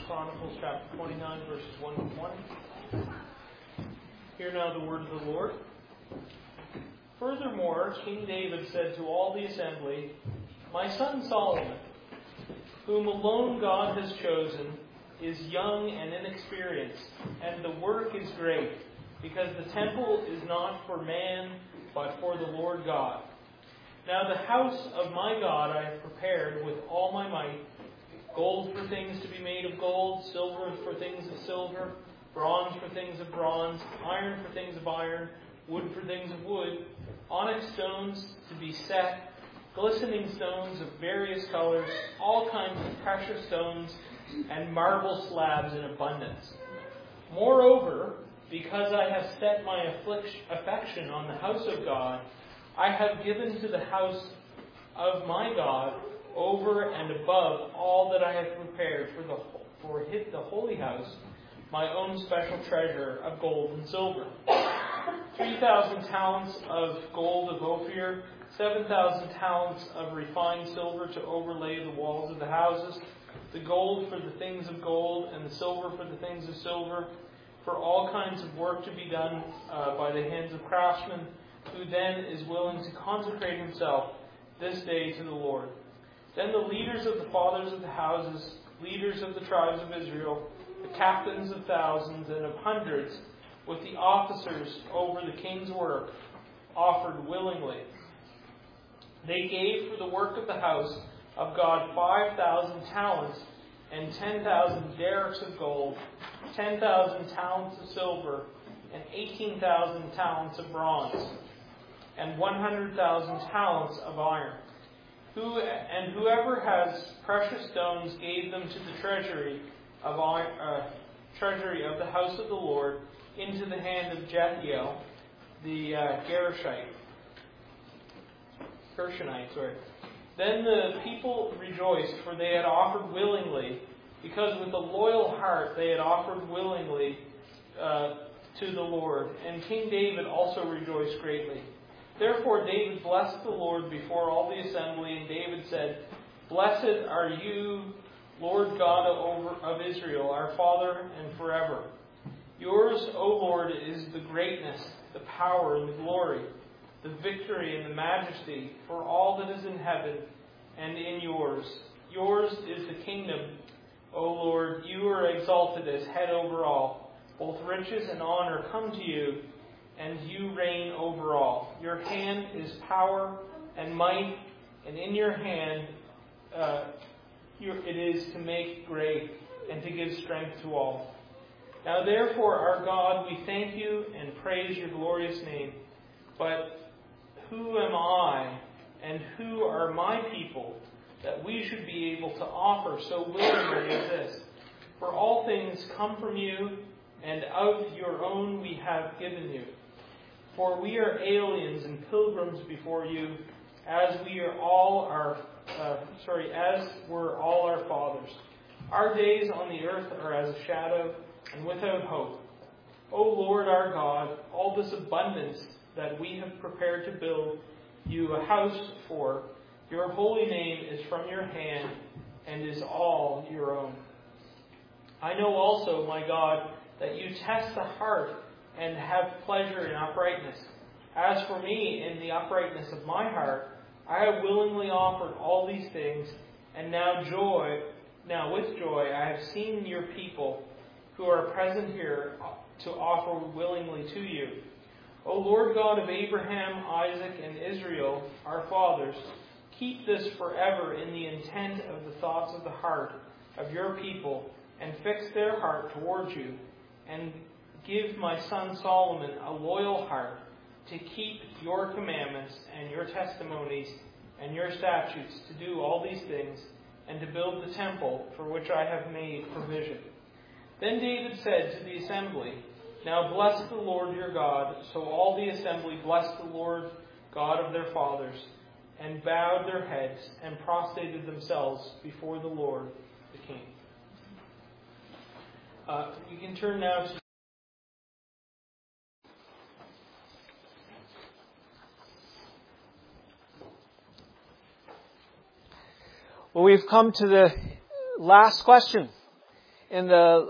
Chronicles chapter 29, verses 1 to 20. Hear now the word of the Lord. Furthermore, King David said to all the assembly, "My son Solomon, whom alone God has chosen, is young and inexperienced, and the work is great, because the temple is not for man, but for the Lord God. Now the house of my God I have prepared with all my might, gold for things to be made of gold, silver for things of silver, bronze for things of bronze, iron for things of iron, wood for things of wood, onyx stones to be set, glistening stones of various colors, all kinds of precious stones, and marble slabs in abundance. Moreover, because I have set my affection on the house of God, I have given to the house of my God over and above all that I have prepared for the holy house, my own special treasure of gold and silver. 3,000 talents of gold of Ophir, 7,000 talents of refined silver to overlay the walls of the houses, the gold for the things of gold, and the silver for the things of silver, for all kinds of work to be done by the hands of craftsmen, who then is willing to consecrate himself this day to the Lord. Then the leaders of the fathers of the houses, leaders of the tribes of Israel, the captains of thousands and of hundreds, with the officers over the king's work, offered willingly. They gave for the work of the house of God 5,000 talents and 10,000 derricks of gold, 10,000 talents of silver, and 18,000 talents of bronze, and 100,000 talents of iron. Whoever has precious stones gave them to the treasury of the house of the Lord into the hand of Jethiel, the Gershonite. Then the people rejoiced, for they had offered willingly, because with a loyal heart they had offered willingly to the Lord. And King David also rejoiced greatly. Therefore David blessed the Lord before all the assembly, and David said, "Blessed are you, Lord God of Israel, our Father, and forever. Yours, O Lord, is the greatness, the power, and the glory, the victory and the majesty for all that is in heaven and in yours. Yours is the kingdom, O Lord. You are exalted as head over all. Both riches and honor come to you, and you reign over all. Your hand is power and might, and in your hand it is to make great and to give strength to all. Now therefore, our God, we thank you and praise your glorious name. But who am I and who are my people that we should be able to offer so willingly as this? For all things come from you, and of your own we have given you. For we are aliens and pilgrims before you, as were all our fathers. Our days on the earth are as a shadow and without hope. O Lord our God, all this abundance that we have prepared to build you a house for, your holy name is from your hand and is all your own. I know also, my God, that you test the heart and have pleasure in uprightness. As for me, in the uprightness of my heart, I have willingly offered all these things, and now with joy I have seen your people who are present here to offer willingly to you. O Lord God of Abraham, Isaac, and Israel, our fathers, keep this forever in the intent of the thoughts of the heart of your people, and fix their heart towards you, and give my son Solomon a loyal heart to keep your commandments and your testimonies and your statutes, to do all these things, and to build the temple for which I have made provision." Then David said to the assembly, "Now bless the Lord your God." So all the assembly blessed the Lord God of their fathers, and bowed their heads, and prostrated themselves before the Lord the King. You can turn now to Well, we've come to the last question. in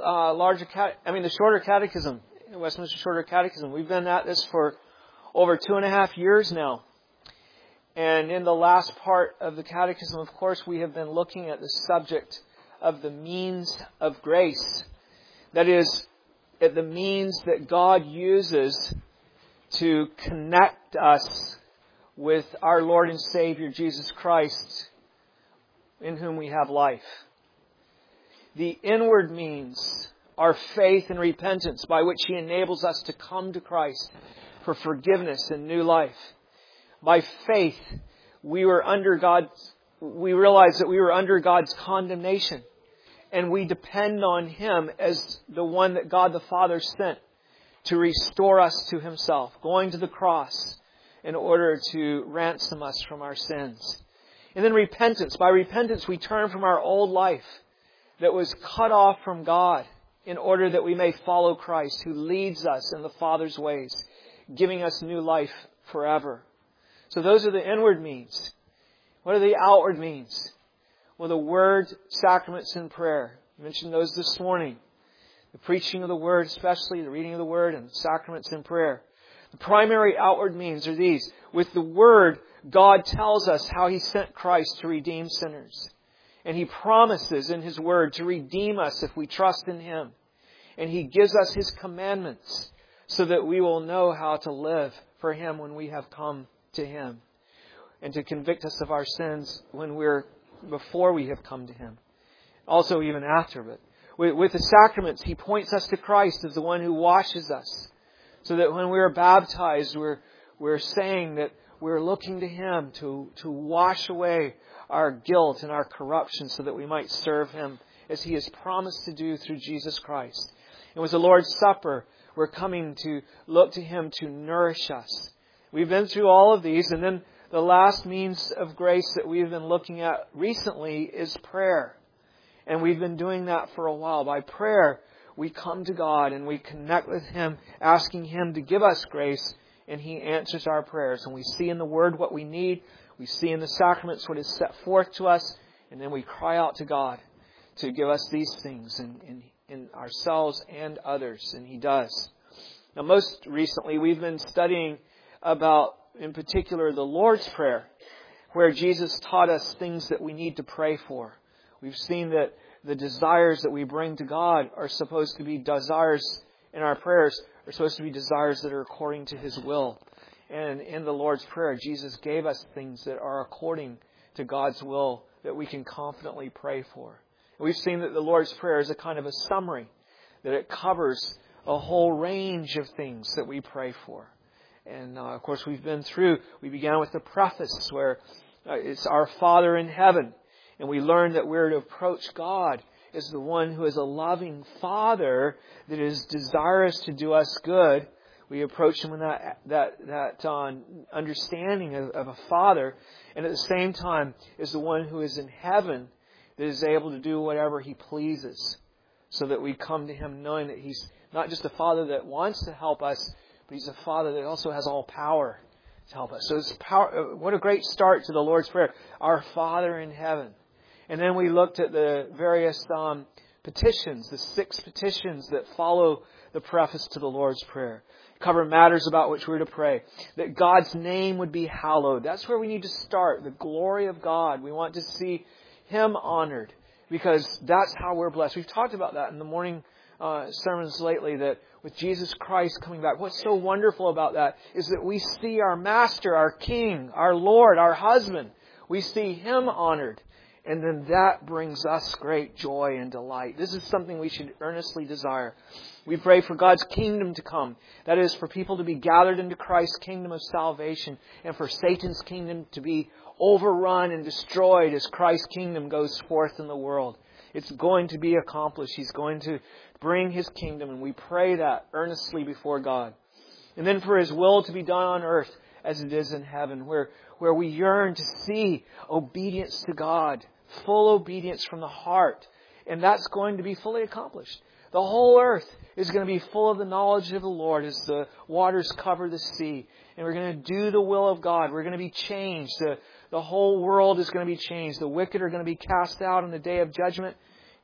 the Shorter Catechism, Westminster Shorter Catechism. We've been at this for over 2.5 years now. And in the last part of the Catechism, of course, we have been looking at the subject of the means of grace. That is, at the means that God uses to connect us with our Lord and Savior, Jesus Christ, in whom we have life. The inward means are faith and repentance, by which He enables us to come to Christ for forgiveness and new life. By faith, we realized that we were under God's condemnation, and we depend on Him as the one that God the Father sent to restore us to Himself, going to the cross in order to ransom us from our sins. And then repentance. By repentance, we turn from our old life that was cut off from God in order that we may follow Christ, who leads us in the Father's ways, giving us new life forever. So those are the inward means. What are the outward means? Well, the Word, sacraments, and prayer. I mentioned those this morning. The preaching of the Word, especially the reading of the Word, and sacraments and prayer. The primary outward means are these. With the Word, God tells us how He sent Christ to redeem sinners. And He promises in His Word to redeem us if we trust in Him. And He gives us His commandments so that we will know how to live for Him when we have come to Him. And to convict us of our sins before we have come to Him. Also even after. But with the sacraments, He points us to Christ as the one who washes us. So that when we are baptized, we're saying that we're looking to Him to wash away our guilt and our corruption so that we might serve Him as He has promised to do through Jesus Christ. And with the Lord's Supper, we're coming to look to Him to nourish us. We've been through all of these, and then the last means of grace that we've been looking at recently is prayer. And we've been doing that for a while. By prayer, we come to God and we connect with Him, asking Him to give us grace, and He answers our prayers. And we see in the Word what we need. We see in the sacraments what is set forth to us. And then we cry out to God to give us these things in ourselves and others. And He does. Now, most recently, we've been studying about, in particular, the Lord's Prayer, where Jesus taught us things that we need to pray for. We've seen that the desires that we bring to God are supposed to be desires in our prayers, are supposed to be desires that are according to His will. And in the Lord's Prayer, Jesus gave us things that are according to God's will that we can confidently pray for. And we've seen that the Lord's Prayer is a kind of a summary, that it covers a whole range of things that we pray for. And of course, we began with the preface where it's our Father in heaven. And we learned that we're to approach God as the one who is a loving Father that is desirous to do us good. We approach Him with that understanding of a Father. And at the same time, is the one who is in heaven that is able to do whatever He pleases. So that we come to Him knowing that He's not just a Father that wants to help us, but He's a Father that also has all power to help us. So it's power. What a great start to the Lord's Prayer. Our Father in heaven. And then we looked at the various petitions, the 6 petitions that follow the preface to the Lord's Prayer. Cover matters about which we're to pray. That God's name would be hallowed. That's where we need to start. The glory of God. We want to see Him honored, because that's how we're blessed. We've talked about that in the morning sermons lately, that with Jesus Christ coming back, what's so wonderful about that is that we see our Master, our King, our Lord, our husband. We see Him honored. And then that brings us great joy and delight. This is something we should earnestly desire. We pray for God's kingdom to come. That is, for people to be gathered into Christ's kingdom of salvation, and for Satan's kingdom to be overrun and destroyed as Christ's kingdom goes forth in the world. It's going to be accomplished. He's going to bring His kingdom, and we pray that earnestly before God. And then for His will to be done on earth as it is in heaven, where we yearn to see obedience to God, full obedience from the heart. And that's going to be fully accomplished. The whole earth is going to be full of the knowledge of the Lord as the waters cover the sea. And we're going to do the will of God. We're going to be changed. The whole world is going to be changed. The wicked are going to be cast out on the day of judgment.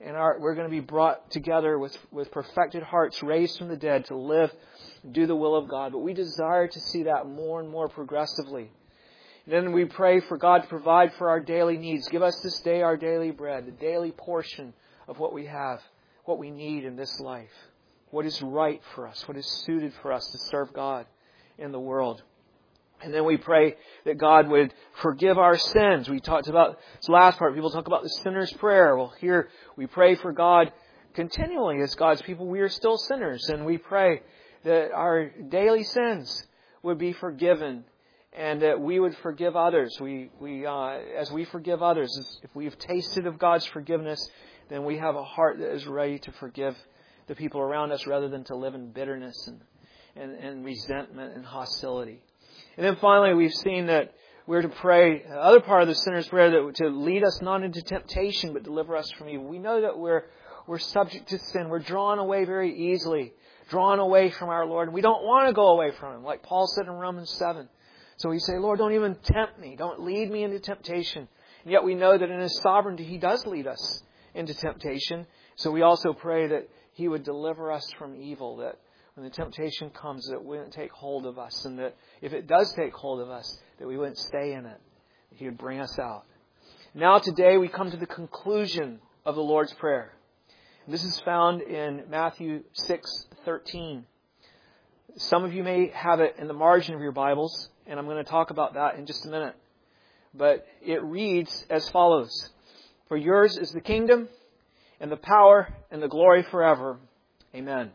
and we're going to be brought together with perfected hearts, raised from the dead to live and do the will of God. But we desire to see that more and more progressively. And then we pray for God to provide for our daily needs. Give us this day our daily bread, the daily portion of what we have, what we need in this life, what is right for us, what is suited for us to serve God in the world. And then we pray that God would forgive our sins. We talked about this last part. People talk about the sinner's prayer. Well, here we pray for God continually as God's people. We are still sinners, and we pray that our daily sins would be forgiven and that we would forgive others. As we forgive others, if we have tasted of God's forgiveness, then we have a heart that is ready to forgive the people around us rather than to live in bitterness and resentment and hostility. And then finally, we've seen that we're to pray, the other part of the sinner's prayer, that to lead us not into temptation, but deliver us from evil. We know that we're subject to sin. We're drawn away very easily, drawn away from our Lord. And we don't want to go away from Him, like Paul said in Romans 7. So we say, Lord, don't even tempt me. Don't lead me into temptation. And yet we know that in His sovereignty, He does lead us into temptation. So we also pray that He would deliver us from evil, that when the temptation comes, that it wouldn't take hold of us, and that if it does take hold of us, that we wouldn't stay in it. That He would bring us out. Now today we come to the conclusion of the Lord's Prayer. This is found in Matthew 6:13. Some of you may have it in the margin of your Bibles, and I'm going to talk about that in just a minute. But it reads as follows: For yours is the kingdom, and the power, and the glory forever. Amen.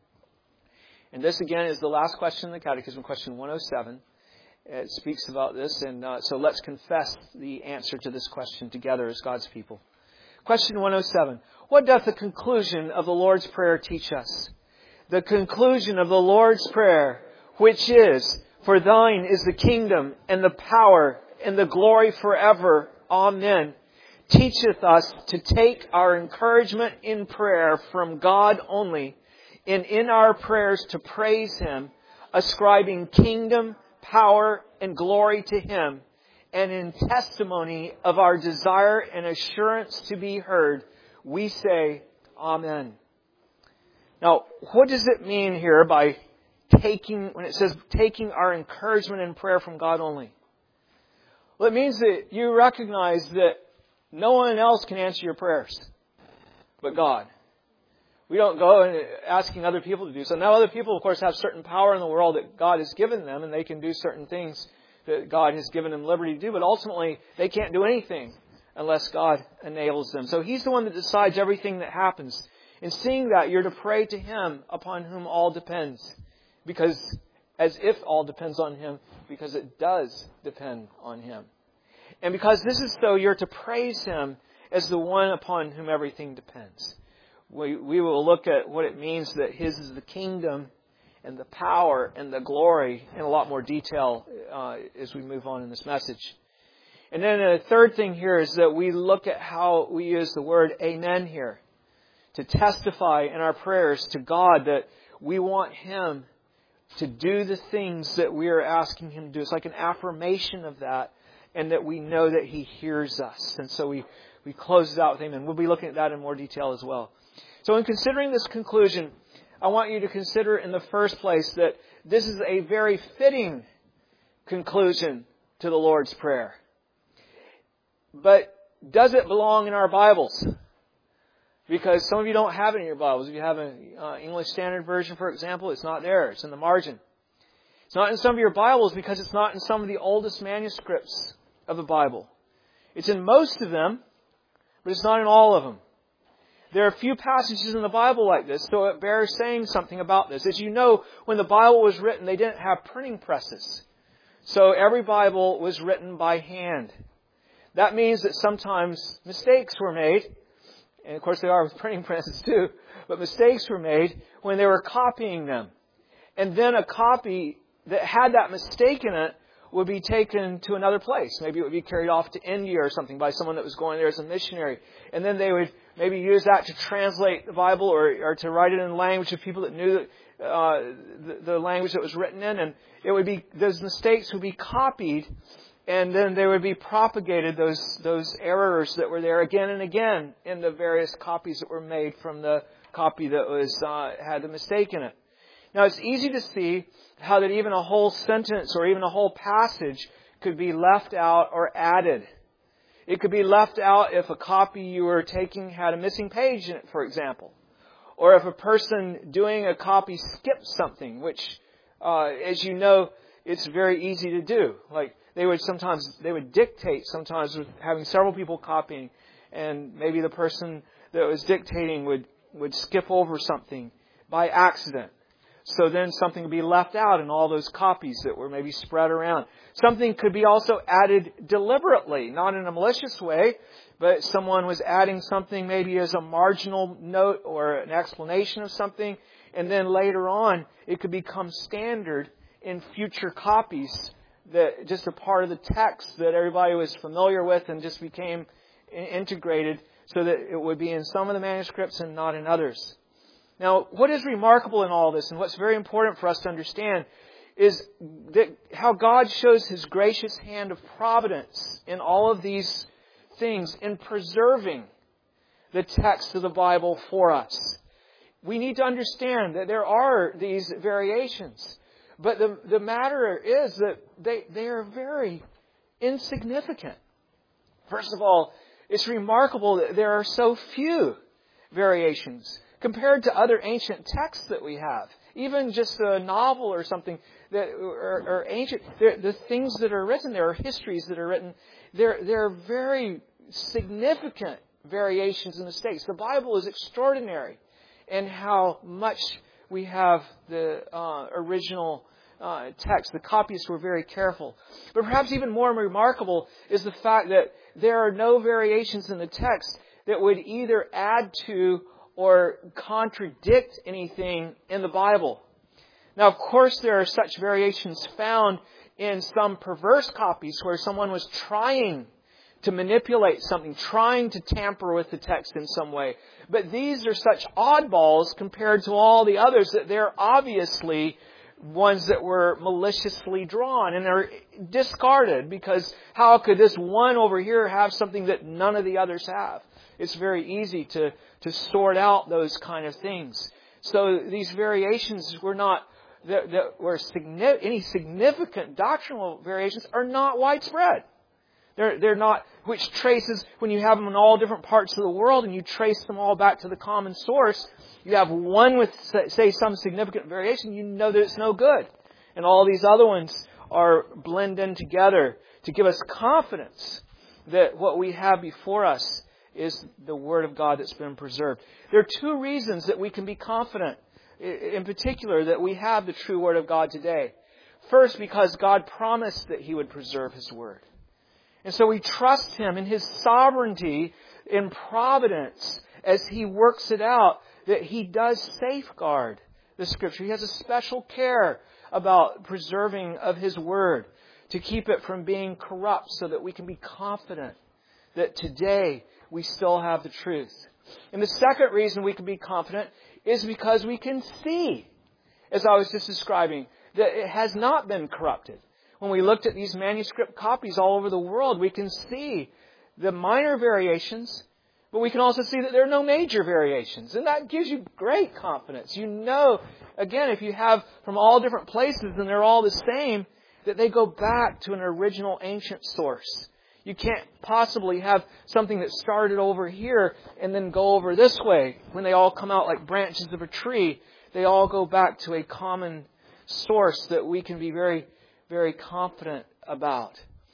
And this again is the last question in the Catechism, question 107. It speaks about this, and so let's confess the answer to this question together as God's people. Question 107. What doth the conclusion of the Lord's Prayer teach us? The conclusion of the Lord's Prayer, which is, For thine is the kingdom, and the power, and the glory forever. Amen, teacheth us to take our encouragement in prayer from God only, and in our prayers to praise Him, ascribing kingdom, power, and glory to Him, and in testimony of our desire and assurance to be heard, we say, Amen. Now, what does it mean here by when it says taking our encouragement in prayer from God only? Well, it means that you recognize that no one else can answer your prayers but God. We don't go and asking other people to do so. Now, other people, of course, have certain power in the world that God has given them, and they can do certain things that God has given them liberty to do, but ultimately they can't do anything unless God enables them. So He's the one that decides everything that happens. In seeing that, you're to pray to Him upon whom all depends, because as if all depends on Him, because it does depend on Him. And because this is so, you're to praise Him as the one upon whom everything depends. We will look at what it means that His is the kingdom and the power and the glory in a lot more detail as we move on in this message. And then the third thing here is that we look at how we use the word amen here to testify in our prayers to God that we want Him to do the things that we are asking Him to do. It's like an affirmation of that, and that we know that He hears us. And so we close it out with amen. We'll be looking at that in more detail as well. So in considering this conclusion, I want you to consider in the first place that this is a very fitting conclusion to the Lord's Prayer. But does it belong in our Bibles? Because some of you don't have it in your Bibles. If you have an English Standard Version, for example, it's not there. It's in the margin. It's not in some of your Bibles because it's not in some of the oldest manuscripts of the Bible. It's in most of them, but it's not in all of them. There are a few passages in the Bible like this, so it bears saying something about this. As you know, when the Bible was written, they didn't have printing presses. So every Bible was written by hand. That means that sometimes mistakes were made, and of course they are with printing presses too, but mistakes were made when they were copying them. And then a copy that had that mistake in it would be taken to another place. Maybe it would be carried off to India or something by someone that was going there as a missionary. And then they would maybe use that to translate the Bible or to write it in language of people that knew the language that was written in. And it would be, those mistakes would be copied And then they would be propagated, those errors that were there again and again in the various copies that were made from the copy that was had the mistake in it. Now, it's easy to see how that even a whole sentence or even a whole passage could be left out or added. It could be left out if a copy you were taking had a missing page in it, for example. Or if a person doing a copy skipped something, which, as you know, it's very easy to do. Like, they would dictate sometimes with having several people copying, and maybe the person that was dictating would skip over something by accident. So then something would be left out in all those copies that were maybe spread around. Something could be also added deliberately, not in a malicious way, but someone was adding something maybe as a marginal note or an explanation of something, and then later on it could become standard in future copies, that just a part of the text that everybody was familiar with and just became integrated so that it would be in some of the manuscripts and not in others. Now, what is remarkable in all this, and what's very important for us to understand, is that how God shows His gracious hand of providence in all of these things in preserving the text of the Bible for us. We need to understand that there are these variations, but the matter is that they are very insignificant. First of all, it's remarkable that there are so few variations compared to other ancient texts that we have. Even just a novel or something that are ancient, the things that are written, there are histories that are written, there are very significant variations and mistakes. The Bible is extraordinary in how much we have the original text. The copyists were very careful. But perhaps even more remarkable is the fact that there are no variations in the text that would either add to or contradict anything in the Bible. Now, of course, there are such variations found in some perverse copies where someone was trying to manipulate something, trying to tamper with the text in some way. But these are such oddballs compared to all the others that they're obviously ones that were maliciously drawn, and they're discarded because how could this one over here have something that none of the others have? It's very easy to sort out those kind of things. So these variations were not, any significant doctrinal variations are not widespread. They're not, which traces, when you have them in all different parts of the world and you trace them all back to the common source, you have one with, say, some significant variation, you know that it's no good. And all these other ones are blended in together to give us confidence that what we have before us is the Word of God that's been preserved. There are two reasons that we can be confident, in particular, that we have the true Word of God today. First, because God promised that He would preserve His Word. And so we trust Him in His sovereignty, in providence, as He works it out, that He does safeguard the Scripture. He has a special care about preserving of His Word to keep it from being corrupt so that we can be confident that today we still have the truth. And the second reason we can be confident is because we can see, as I was just describing, that it has not been corrupted. When we looked at these manuscript copies all over the world, we can see the minor variations, but we can also see that there are no major variations. And that gives you great confidence. You know, again, if you have from all different places and they're all the same, that they go back to an original ancient source. You can't possibly have something that started over here and then go over this way. When they all come out like branches of a tree, they all go back to a common source that we can be very, very confident about.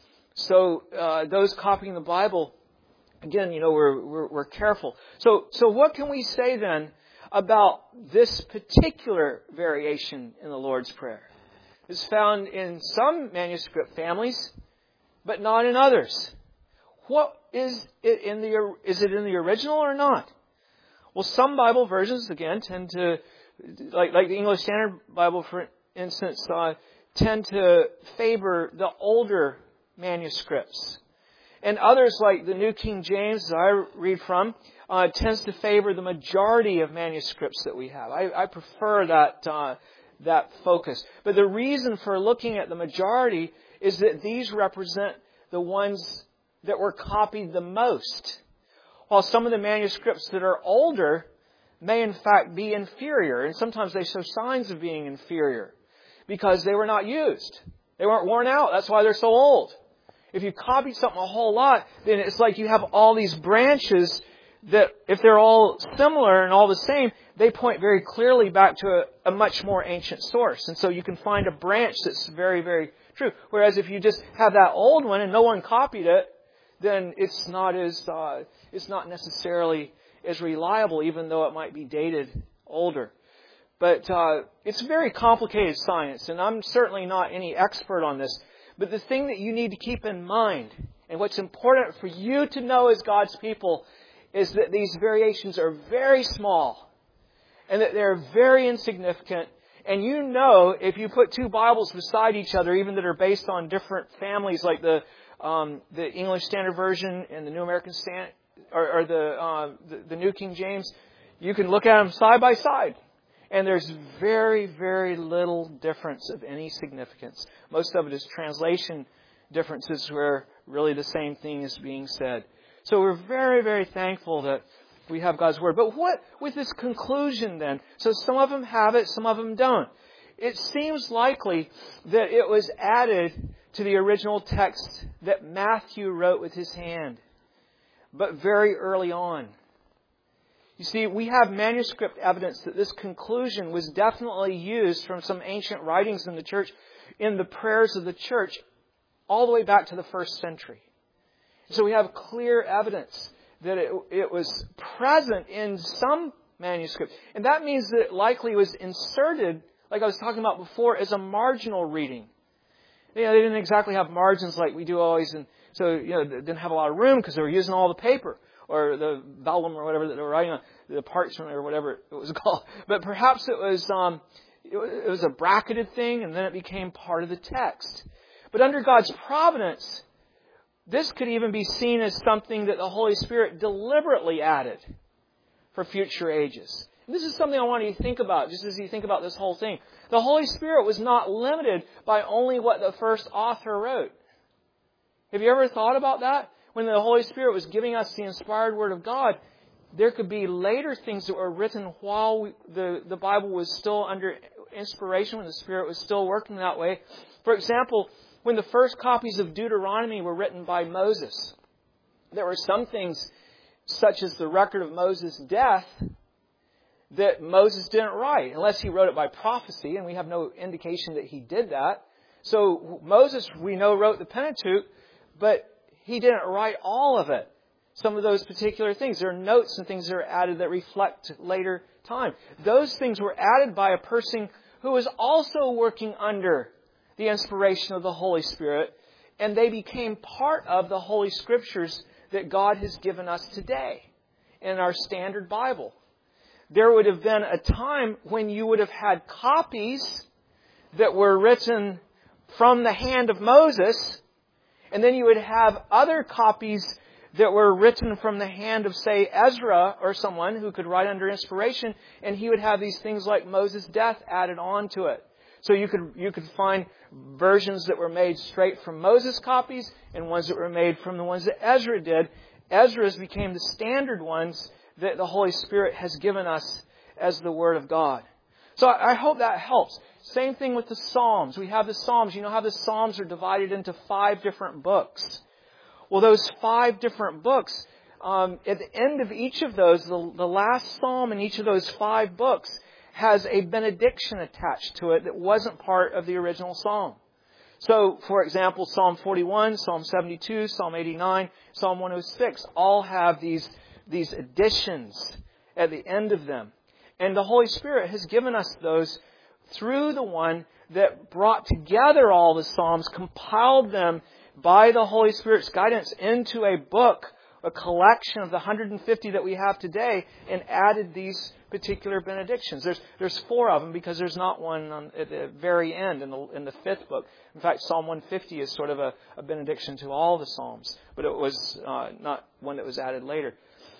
So those copying the Bible, again, we're careful. So what can we say then about this particular variation in the Lord's Prayer? It's found in some manuscript families, but not in others. What is it in the original or not? Well, some Bible versions, again, tend to, like the English Standard Bible, for instance, tend to favor the older manuscripts. And others, like the New King James, that I read from, tends to favor the majority of manuscripts that we have. I prefer that focus. But the reason for looking at the majority is that these represent the ones that were copied the most, while some of the manuscripts that are older may in fact be inferior, and sometimes they show signs of being inferior because they were not used. They weren't worn out. That's why they're so old. If you copy something a whole lot, then it's like you have all these branches that, if they're all similar and all the same, they point very clearly back to a much more ancient source. And so you can find a branch that's very, very true. Whereas if you just have that old one and no one copied it, then it's not necessarily as reliable, even though it might be dated older. But it's very complicated science, and I'm certainly not any expert on this. But the thing that you need to keep in mind, and what's important for you to know as God's people, is that these variations are very small, and that they're very insignificant. And you know, if you put two Bibles beside each other, even that are based on different families, like the English Standard Version and the New American Standard, or the New King James, you can look at them side by side. And there's very, very little difference of any significance. Most of it is translation differences where really the same thing is being said. So we're very, very thankful that we have God's Word. But what with this conclusion then? So some of them have it, some of them don't. It seems likely that it was added to the original text that Matthew wrote with his hand, but very early on. You see, we have manuscript evidence that this conclusion was definitely used from some ancient writings in the church, in the prayers of the church, all the way back to the 1st century. So we have clear evidence that it was present in some manuscripts. And that means that it likely was inserted, like I was talking about before, as a marginal reading. They didn't exactly have margins like we do always, and so they didn't have a lot of room because they were using all the paper, or the vellum or whatever that they were writing on, the parchment or whatever it was called. But perhaps it was a bracketed thing, and then it became part of the text. But under God's providence, this could even be seen as something that the Holy Spirit deliberately added for future ages. And this is something I want you to think about, just as you think about this whole thing. The Holy Spirit was not limited by only what the first author wrote. Have you ever thought about that? When the Holy Spirit was giving us the inspired Word of God, there could be later things that were written while the Bible was still under inspiration, when the Spirit was still working that way. For example, when the first copies of Deuteronomy were written by Moses, there were some things, such as the record of Moses' death, that Moses didn't write, unless he wrote it by prophecy, and we have no indication that he did that. So Moses, we know, wrote the Pentateuch, but he didn't write all of it. Some of those particular things. There are notes and things that are added that reflect later time. Those things were added by a person who was also working under the inspiration of the Holy Spirit, and they became part of the Holy Scriptures that God has given us today in our standard Bible. There would have been a time when you would have had copies that were written from the hand of Moses, and then you would have other copies that were written from the hand of, say, Ezra or someone who could write under inspiration, and he would have these things like Moses' death added on to it. So you could find versions that were made straight from Moses' copies and ones that were made from the ones that Ezra did. Ezra's became the standard ones that the Holy Spirit has given us as the Word of God. So I hope that helps. Same thing with the Psalms. We have the Psalms. You know how the Psalms are divided into 5 different books. Well, those 5 different books, at the end of each of those, the last Psalm in each of those 5 books has a benediction attached to it that wasn't part of the original Psalm. So, for example, Psalm 41, Psalm 72, Psalm 89, Psalm 106 all have these additions at the end of them. And the Holy Spirit has given us those through the one that brought together all the Psalms, compiled them by the Holy Spirit's guidance into a book, a collection of the 150 that we have today, and added these particular benedictions. There's 4 of them because there's not one at the very end in the 5th book. In fact, Psalm 150 is sort of a benediction to all the Psalms, but it was not one that was added later.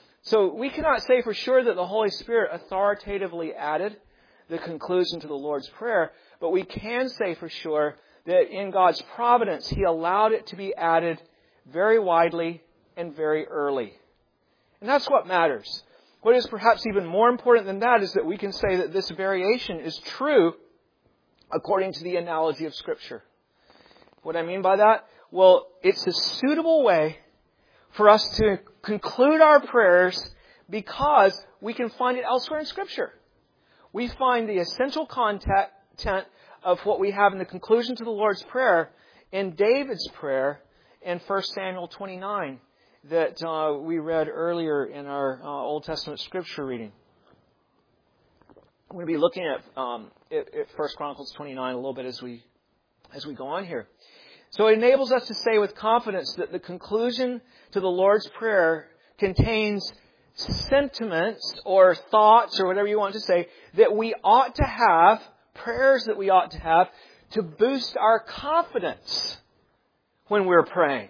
So we cannot say for sure that the Holy Spirit authoritatively added the conclusion to the Lord's Prayer, but we can say for sure that in God's providence, He allowed it to be added very widely and very early. And that's what matters. What is perhaps even more important than that is that we can say that this variation is true according to the analogy of Scripture. What I mean by that? Well, it's a suitable way for us to conclude our prayers because we can find it elsewhere in Scripture. We find the essential content of what we have in the conclusion to the Lord's Prayer in David's prayer in 1 Samuel 29 that we read earlier in our Old Testament Scripture reading. We're going to be looking at 1 Chronicles 29 a little bit as we go on here. So it enables us to say with confidence that the conclusion to the Lord's Prayer contains sentiments or thoughts or whatever you want to say that we ought to have, prayers that we ought to have to boost our confidence when we're praying.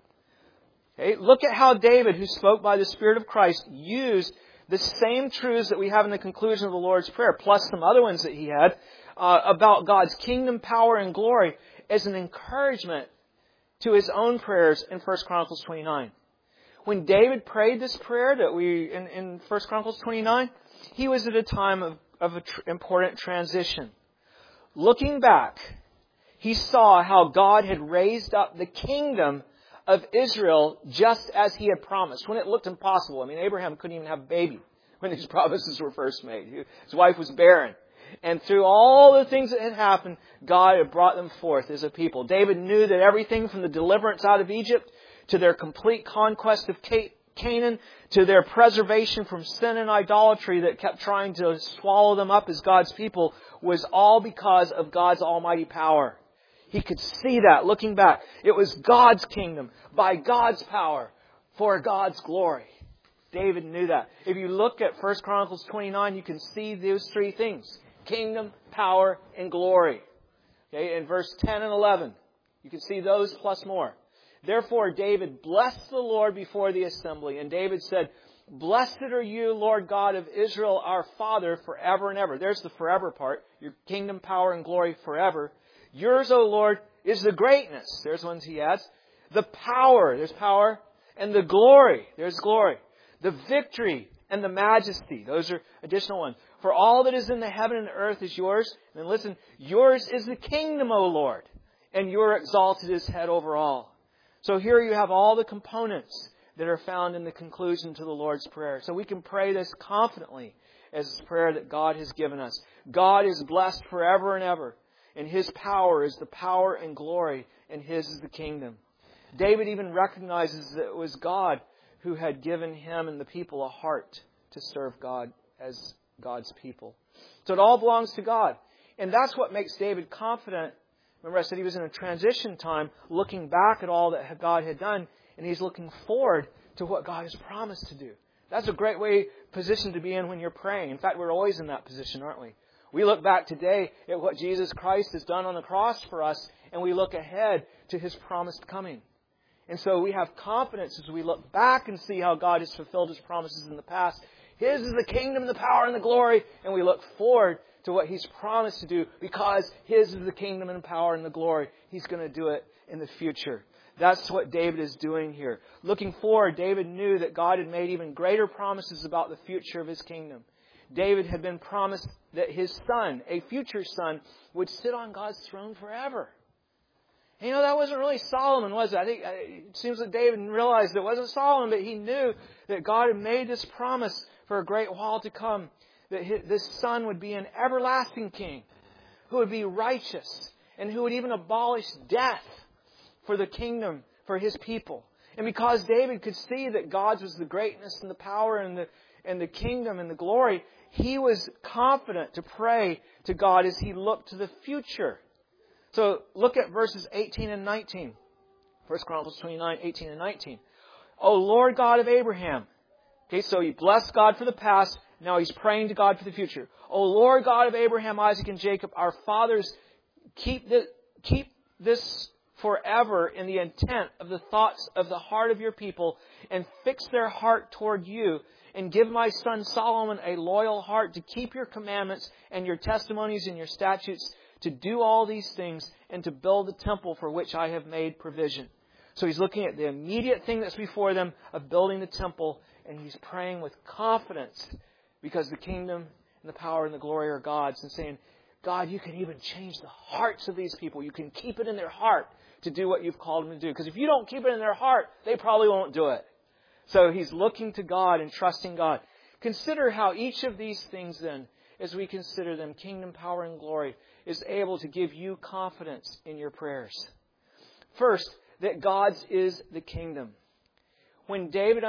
Okay? Look at how David, who spoke by the Spirit of Christ, used the same truths that we have in the conclusion of the Lord's Prayer, plus some other ones that he had, about God's kingdom, power, and glory as an encouragement to his own prayers in 1 Chronicles 29. When David prayed this prayer that in 1 Chronicles 29, he was at a time of an important transition. Looking back, he saw how God had raised up the kingdom of Israel just as He had promised, when it looked impossible. I mean, Abraham couldn't even have a baby when these promises were first made. His wife was barren. And through all the things that had happened, God had brought them forth as a people. David knew that everything from the deliverance out of Egypt to their complete conquest of Canaan, to their preservation from sin and idolatry that kept trying to swallow them up as God's people, was all because of God's almighty power. He could see that looking back. It was God's kingdom, by God's power, for God's glory. David knew that. If you look at 1 Chronicles 29, you can see those three things. Kingdom, power, and glory. Okay, in verse 10 and 11, you can see those plus more. Therefore, David blessed the Lord before the assembly. And David said, "Blessed are you, Lord God of Israel, our Father, forever and ever." There's the forever part. Your kingdom, power, and glory forever. Yours, O Lord, is the greatness. There's ones he adds. The power. There's power. And the glory. There's glory. The victory and the majesty. Those are additional ones. For all that is in the heaven and the earth is yours. And listen, yours is the kingdom, O Lord, and you're exalted as head over all. So here you have all the components that are found in the conclusion to the Lord's Prayer. So we can pray this confidently as a prayer that God has given us. God is blessed forever and ever, and His power is the power and glory, and His is the kingdom. David even recognizes that it was God who had given him and the people a heart to serve God as God's people. So it all belongs to God. And that's what makes David confident. Remember I said he was in a transition time, looking back at all that God had done, and he's looking forward to what God has promised to do. That's a great position to be in when you're praying. In fact, we're always in that position, aren't we? We look back today at what Jesus Christ has done on the cross for us, and we look ahead to His promised coming. And so we have confidence as we look back and see how God has fulfilled His promises in the past. His is the kingdom, the power, and the glory. And we look forward to what He's promised to do because His is the kingdom and power and the glory. He's going to do it in the future. That's what David is doing here. Looking forward, David knew that God had made even greater promises about the future of His kingdom. David had been promised that his son, a future son, would sit on God's throne forever. And that wasn't really Solomon, was it? I think it seems that David realized it wasn't Solomon, but he knew that God had made this promise for a great while to come, that this son would be an everlasting king who would be righteous and who would even abolish death for the kingdom, for His people. And because David could see that God's was the greatness and the power and the kingdom and the glory, he was confident to pray to God as he looked to the future. So look at verses 18 and 19. 1 Chronicles 29, 18 and 19. O Lord God of Abraham. Okay, so he blessed God for the past. Now he's praying to God for the future. O Lord God of Abraham, Isaac, and Jacob, our fathers, keep this forever in the intent of the thoughts of the heart of your people, and fix their heart toward you, and give my son Solomon a loyal heart to keep your commandments and your testimonies and your statutes, to do all these things and to build the temple for which I have made provision. So he's looking at the immediate thing that's before them of building the temple, and he's praying with confidence because the kingdom and the power and the glory are God's, and saying, God, you can even change the hearts of these people. You can keep it in their heart to do what you've called them to do. Because if you don't keep it in their heart, they probably won't do it. So he's looking to God and trusting God. Consider how each of these things then, as we consider them, kingdom, power, and glory, is able to give you confidence in your prayers. First, that God's is the kingdom. When David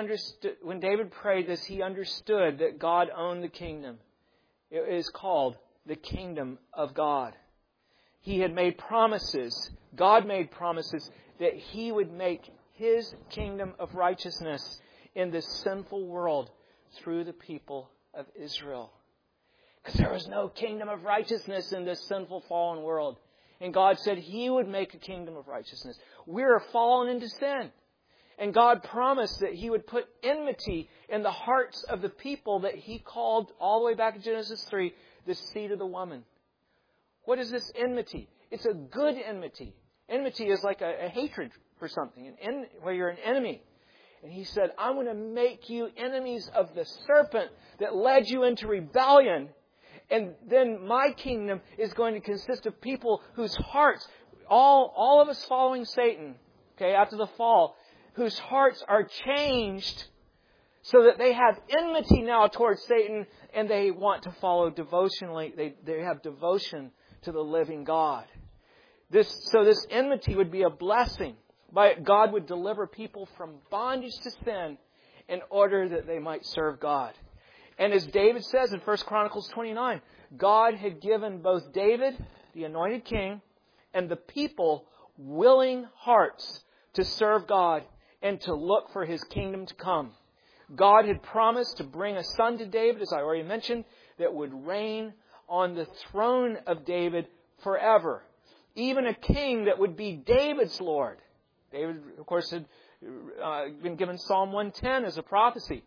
prayed this, he understood that God owned the kingdom. It is called the kingdom of God. He had made promises. God made promises that He would make His kingdom of righteousness in this sinful world through the people of Israel. Because there was no kingdom of righteousness in this sinful, fallen world. And God said He would make a kingdom of righteousness. We're fallen into sin. And God promised that He would put enmity in the hearts of the people that He called, all the way back in Genesis 3, the seed of the woman. What is this enmity? It's a good enmity. Enmity is like a hatred for something, where you're an enemy. And He said, I'm going to make you enemies of the serpent that led you into rebellion. And then my kingdom is going to consist of people whose hearts, all of us following Satan, okay, after the fall, whose hearts are changed so that they have enmity now towards Satan and they want to follow devotionally. They have devotion to the living God. So this enmity would be a blessing. By it, God would deliver people from bondage to sin in order that they might serve God. And as David says in 1 Chronicles 29, God had given both David, the anointed king, and the people willing hearts to serve God and to look for His kingdom to come. God had promised to bring a son to David, as I already mentioned, that would reign on the throne of David forever. Even a king that would be David's Lord. David, of course, had been given Psalm 110 as a prophecy.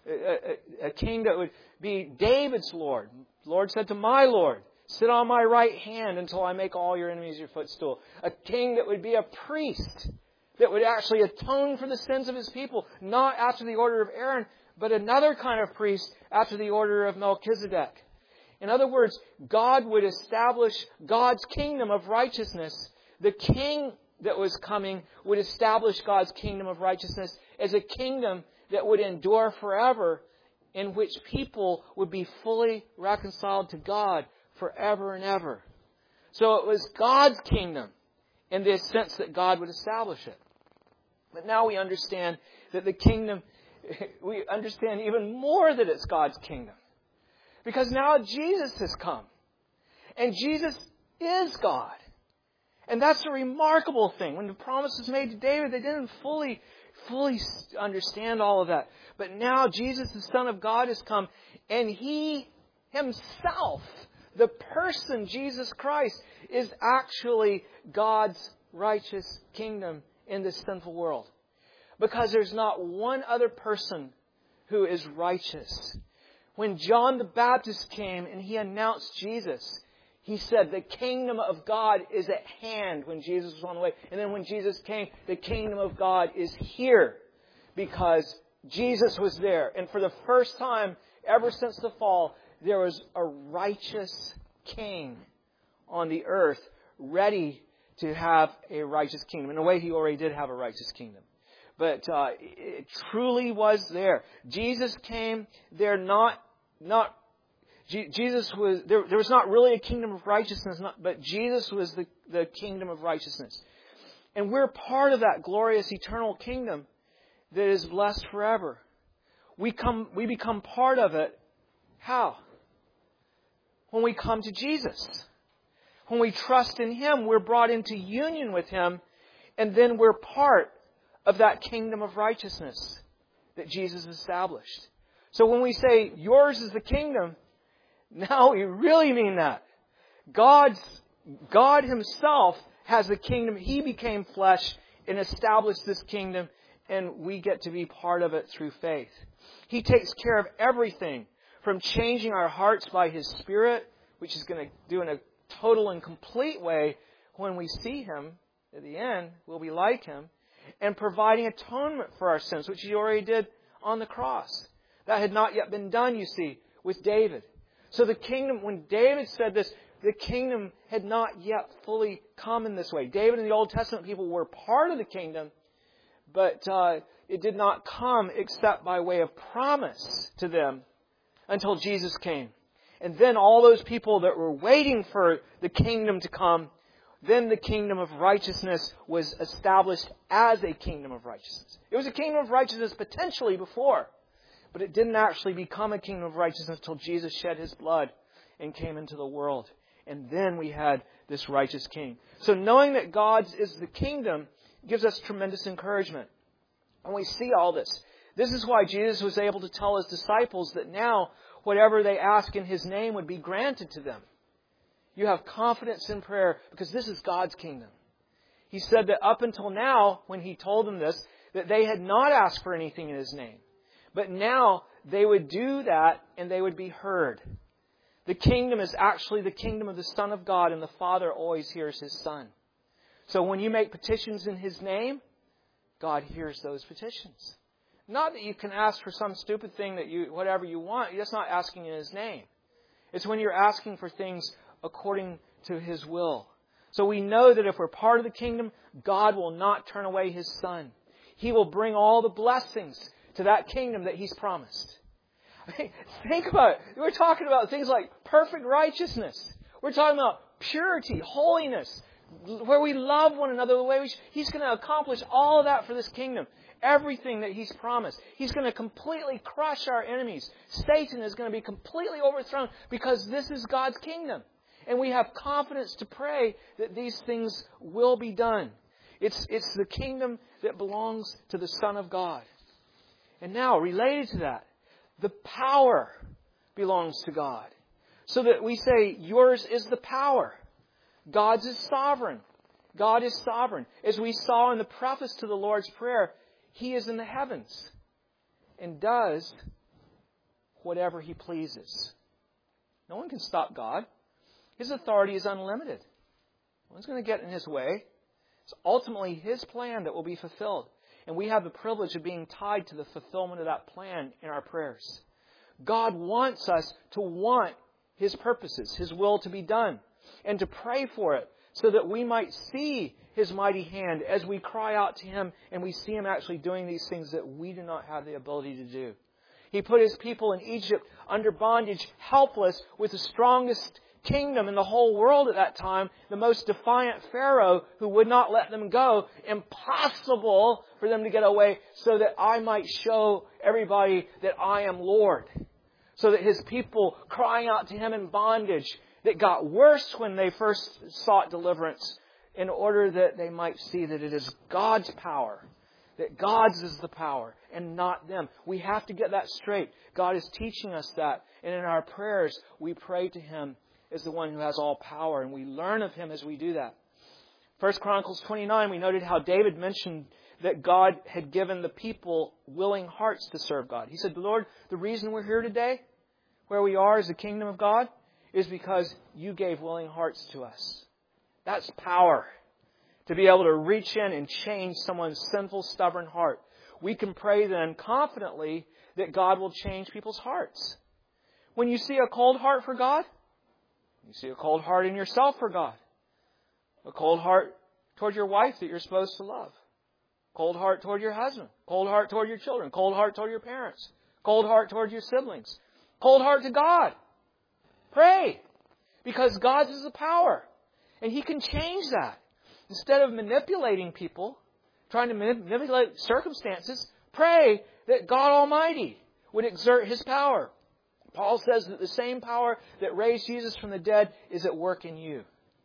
A king that would be David's Lord. The Lord said to my Lord, sit on my right hand until I make all your enemies your footstool. A king that would be a priest, that would actually atone for the sins of His people, not after the order of Aaron, but another kind of priest after the order of Melchizedek. In other words, God would establish God's kingdom of righteousness. The king that was coming would establish God's kingdom of righteousness as a kingdom that would endure forever, in which people would be fully reconciled to God forever and ever. So it was God's kingdom in the sense that God would establish it. But now we understand that the kingdom, we understand even more that it's God's kingdom. Because now Jesus has come. And Jesus is God. And that's a remarkable thing. When the promise was made to David, they didn't fully understand all of that. But now Jesus, the Son of God, has come. And He Himself, the person Jesus Christ, is actually God's righteous kingdom in this sinful world. Because there's not one other person who is righteous. When John the Baptist came and he announced Jesus, he said the kingdom of God is at hand when Jesus was on the way. And then when Jesus came, the kingdom of God is here because Jesus was there. And for the first time ever since the fall, there was a righteous king on the earth ready to have a righteous kingdom. In a way, He already did have a righteous kingdom. But it truly was there. Jesus came there Jesus was, there was not really a kingdom of righteousness, but Jesus was the kingdom of righteousness. And we're part of that glorious eternal kingdom that is blessed forever. We become part of it. How? When we come to Jesus. When we trust in Him, we're brought into union with Him, and then we're part of that kingdom of righteousness that Jesus established. So when we say, yours is the kingdom, now we really mean that. God Himself has the kingdom. He became flesh and established this kingdom, and we get to be part of it through faith. He takes care of everything, from changing our hearts by His Spirit, which He's going to do in a total and complete way when we see Him at the end, we'll be like Him, and providing atonement for our sins, which He already did on the cross. That had not yet been done, you see, with David. So the kingdom, when David said this, the kingdom had not yet fully come in this way. David and the Old Testament people were part of the kingdom, but it did not come except by way of promise to them until Jesus came. And then all those people that were waiting for the kingdom to come, then the kingdom of righteousness was established as a kingdom of righteousness. It was a kingdom of righteousness potentially before, but it didn't actually become a kingdom of righteousness until Jesus shed His blood and came into the world. And then we had this righteous king. So knowing that God's is the kingdom gives us tremendous encouragement. And we see all this. This is why Jesus was able to tell His disciples that now whatever they ask in His name would be granted to them. You have confidence in prayer because this is God's kingdom. He said that up until now, when He told them this, that they had not asked for anything in His name. But now they would do that and they would be heard. The kingdom is actually the kingdom of the Son of God, and the Father always hears His Son. So when you make petitions in His name, God hears those petitions. Not that you can ask for some stupid thing whatever you want. You're just not asking in His name. It's when you're asking for things according to His will. So we know that if we're part of the kingdom, God will not turn away His Son. He will bring all the blessings to that kingdom that He's promised. I mean, think about it. We're talking about things like perfect righteousness. We're talking about purity, holiness, where we love one another the way He's going to accomplish all of that for this kingdom. Everything that He's promised. He's going to completely crush our enemies. Satan is going to be completely overthrown because this is God's kingdom. And we have confidence to pray that these things will be done. It's the kingdom that belongs to the Son of God. And now, related to that, the power belongs to God. So that we say, yours is the power. God's is sovereign. God is sovereign. As we saw in the preface to the Lord's Prayer, He is in the heavens and does whatever He pleases. No one can stop God. His authority is unlimited. No one's going to get in His way. It's ultimately His plan that will be fulfilled. And we have the privilege of being tied to the fulfillment of that plan in our prayers. God wants us to want His purposes, His will to be done, and to pray for it so that we might see His mighty hand as we cry out to Him and we see Him actually doing these things that we do not have the ability to do. He put His people in Egypt under bondage, helpless, with the strongest kingdom in the whole world at that time, the most defiant Pharaoh who would not let them go. Impossible for them to get away, so that I might show everybody that I am Lord. So that His people crying out to Him in bondage that got worse when they first sought deliverance, in order that they might see that it is God's power, that God's is the power and not them. We have to get that straight. God is teaching us that, and in our prayers we pray to Him as the one who has all power, and we learn of Him as we do that. 1 Chronicles 29, we noted how David mentioned that God had given the people willing hearts to serve God. He said, Lord, the reason we're here today, where we are as the kingdom of God, is because You gave willing hearts to us. That's power. To be able to reach in and change someone's sinful, stubborn heart. We can pray then confidently that God will change people's hearts. When you see a cold heart for God, you see a cold heart in yourself for God. A cold heart toward your wife that you're supposed to love. Cold heart toward your husband. Cold heart toward your children. Cold heart toward your parents. Cold heart toward your siblings. Cold heart to God. Pray. Because God's is the power. And He can change that. Instead of manipulating people, trying to manipulate circumstances, pray that God Almighty would exert His power. Paul says that the same power that raised Jesus from the dead is at work in you.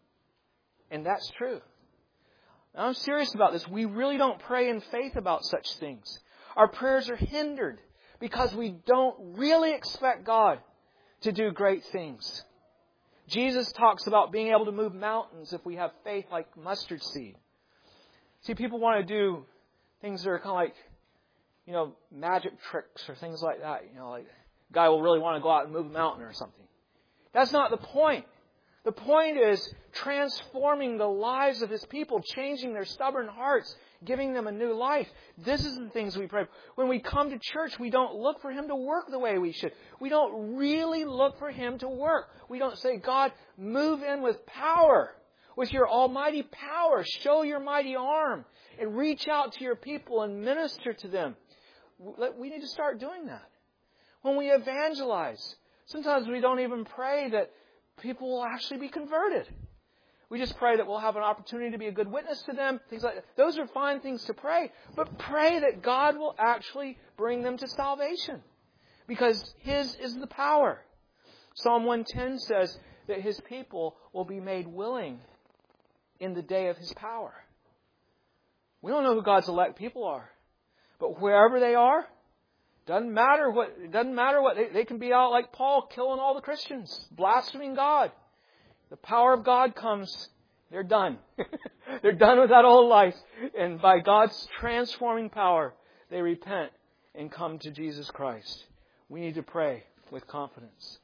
And that's true. Now, I'm serious about this. We really don't pray in faith about such things. Our prayers are hindered because we don't really expect God to do great things. Jesus talks about being able to move mountains if we have faith like mustard seed. See, people want to do things that are kind of like, magic tricks or things like that. Like a guy will really want to go out and move a mountain or something. That's not the point. The point is transforming the lives of His people, changing their stubborn hearts, giving them a new life. This is the things we pray. When we come to church, we don't look for Him to work the way we should. We don't really look for Him to work. We don't say, God, move in with power, with your almighty power. Show your mighty arm and reach out to your people and minister to them. We need to start doing that. When we evangelize, sometimes we don't even pray that people will actually be converted. We just pray that we'll have an opportunity to be a good witness to them, things like that. Those are fine things to pray, but pray that God will actually bring them to salvation, because His is the power. Psalm 110 says that His people will be made willing in the day of His power. We don't know who God's elect people are, but wherever they are, doesn't matter what they can be out like Paul, killing all the Christians, blaspheming God. The power of God comes, they're done. They're done with that old life. And by God's transforming power, they repent and come to Jesus Christ. We need to pray with confidence.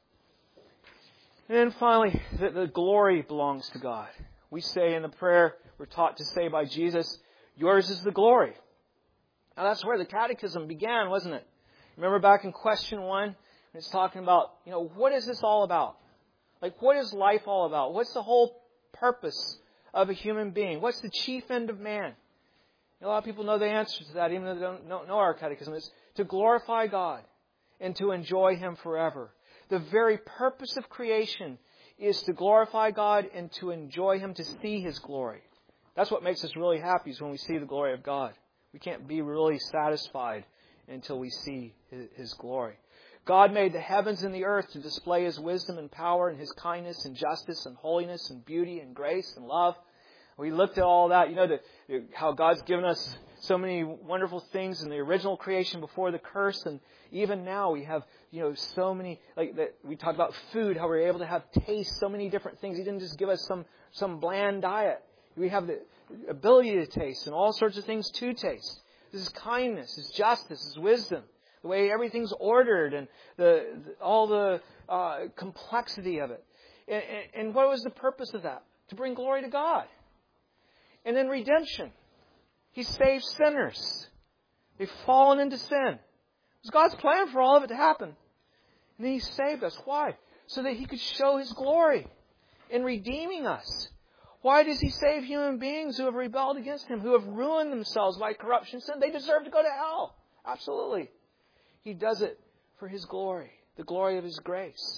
And then finally, that the glory belongs to God. We say in the prayer we're taught to say by Jesus, yours is the glory. Now that's where the catechism began, wasn't it? Remember back in question 1, it's talking about, what is this all about? Like, what is life all about? What's the whole purpose of a human being? What's the chief end of man? A lot of people know the answer to that, even though they don't know our catechism. It's to glorify God and to enjoy Him forever. The very purpose of creation is to glorify God and to enjoy Him, to see His glory. That's what makes us really happy, is when we see the glory of God. We can't be really satisfied until we see His glory. God made the heavens and the earth to display His wisdom and power and His kindness and justice and holiness and beauty and grace and love. We looked at all that, how God's given us so many wonderful things in the original creation before the curse, and even now we have, so many, like that. We talked about food, how we're able to have taste, so many different things. He didn't just give us some bland diet. We have the ability to taste and all sorts of things to taste. This is kindness, His justice, His wisdom, the way everything's ordered, and all the complexity of it. And what was the purpose of that? To bring glory to God. And then redemption. He saves sinners. They've fallen into sin. It was God's plan for all of it to happen. And then He saved us. Why? So that He could show His glory in redeeming us. Why does He save human beings who have rebelled against Him, who have ruined themselves by corruption and sin? They deserve to go to hell. Absolutely. He does it for His glory, the glory of His grace.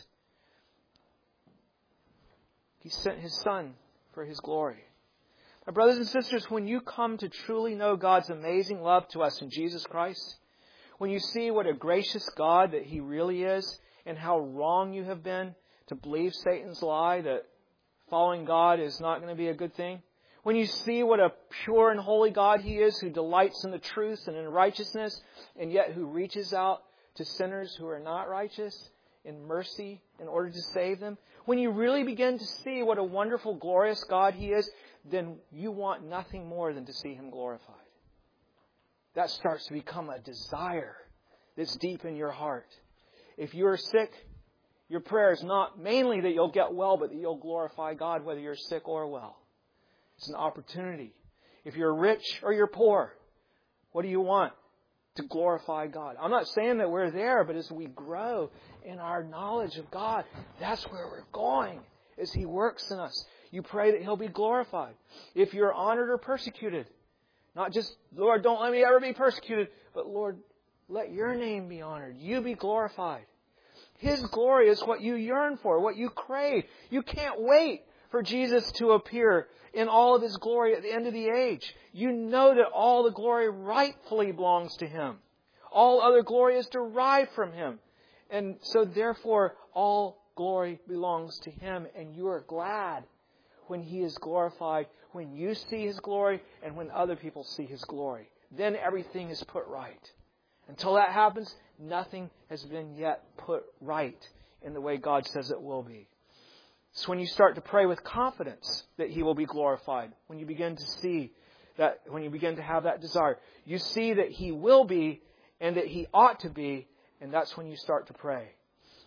He sent His Son for His glory. My brothers and sisters, when you come to truly know God's amazing love to us in Jesus Christ, when you see what a gracious God that He really is, and how wrong you have been to believe Satan's lie that following God is not going to be a good thing, when you see what a pure and holy God He is, who delights in the truth and in righteousness, and yet who reaches out to sinners who are not righteous in mercy in order to save them, when you really begin to see what a wonderful, glorious God He is, then you want nothing more than to see Him glorified. That starts to become a desire that's deep in your heart. If you're sick, your prayer is not mainly that you'll get well, but that you'll glorify God whether you're sick or well. It's an opportunity. If you're rich or you're poor, what do you want? To glorify God. I'm not saying that we're there, but as we grow in our knowledge of God, that's where we're going, as He works in us. You pray that He'll be glorified. If you're honored or persecuted, not just, Lord, don't let me ever be persecuted, but Lord, let your name be honored. You be glorified. His glory is what you yearn for, what you crave. You can't wait for Jesus to appear in all of His glory at the end of the age. You know that all the glory rightfully belongs to Him. All other glory is derived from Him. And so therefore, all glory belongs to Him. And you are glad when He is glorified, when you see His glory, and when other people see His glory. Then everything is put right. Until that happens, nothing has been yet put right in the way God says it will be. It's when you start to pray with confidence that He will be glorified. When you begin to see that, when you begin to have that desire, you see that He will be and that He ought to be, and that's when you start to pray.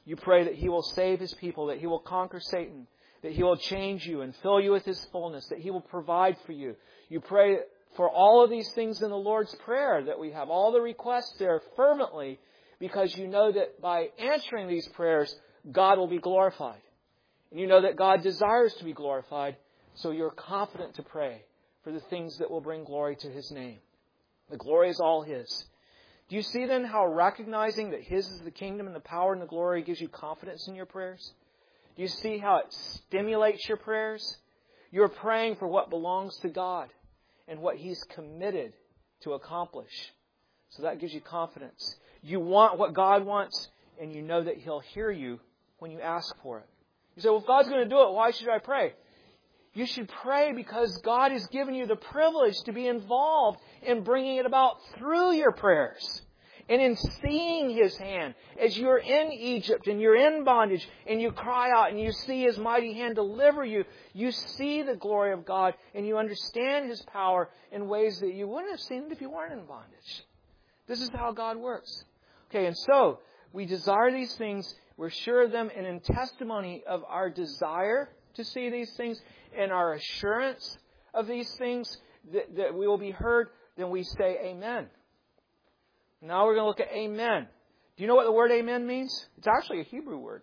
You pray that He will save His people, that He will conquer Satan, that He will change you and fill you with His fullness, that He will provide for you. You pray for all of these things in the Lord's Prayer that we have, all the requests there fervently, because you know that by answering these prayers, God will be glorified. And you know that God desires to be glorified, so you're confident to pray for the things that will bring glory to His name. The glory is all His. Do you see then how recognizing that His is the kingdom and the power and the glory gives you confidence in your prayers? Do you see how it stimulates your prayers? You're praying for what belongs to God and what He's committed to accomplish. So that gives you confidence. You want what God wants, and you know that He'll hear you when you ask for it. You say, well, if God's going to do it, why should I pray? You should pray because God has given you the privilege to be involved in bringing it about through your prayers. And in seeing His hand, as you're in Egypt and you're in bondage and you cry out and you see His mighty hand deliver you, you see the glory of God and you understand His power in ways that you wouldn't have seen it if you weren't in bondage. This is how God works. Okay, and so we desire these things, we're sure of them, and in testimony of our desire to see these things and our assurance of these things that we will be heard, then we say amen. Now we're going to look at amen. Do you know what the word amen means? It's actually a Hebrew word.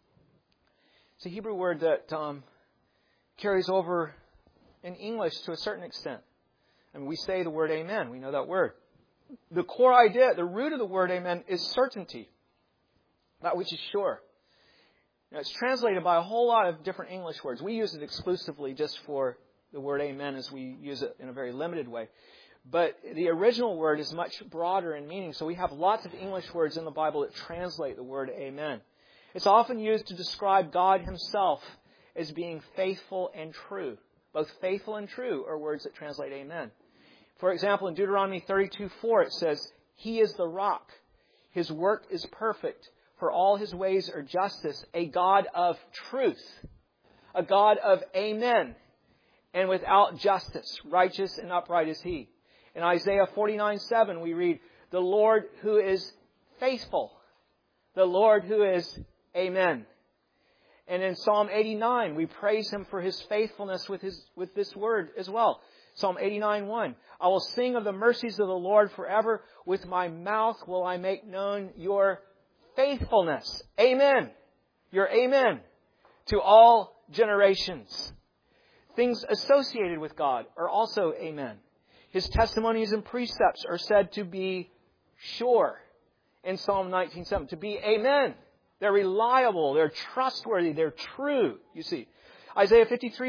It's a Hebrew word that carries over in English to a certain extent. And we say the word amen. We know that word. The core idea, the root of the word amen is certainty. That which is sure. Now, it's translated by a whole lot of different English words. We use it exclusively just for the word amen as we use it in a very limited way. But the original word is much broader in meaning. So we have lots of English words in the Bible that translate the word amen. It's often used to describe God Himself as being faithful and true. Both faithful and true are words that translate amen. For example, in Deuteronomy 32:4 it says, He is the rock. His work is perfect. For all His ways are justice, a God of truth, a God of amen, and without justice, righteous and upright is He. In Isaiah 49:7 we read, the Lord who is faithful, the Lord who is amen. And in Psalm 89 we praise Him for His faithfulness with this word as well. Psalm 89:1, I will sing of the mercies of the Lord forever. With my mouth will I make known your faithfulness. Amen. Your amen to all generations. Things associated with God are also amen. His testimonies and precepts are said to be sure in Psalm 19:7. To be amen. They're reliable. They're trustworthy. They're true. You see. Isaiah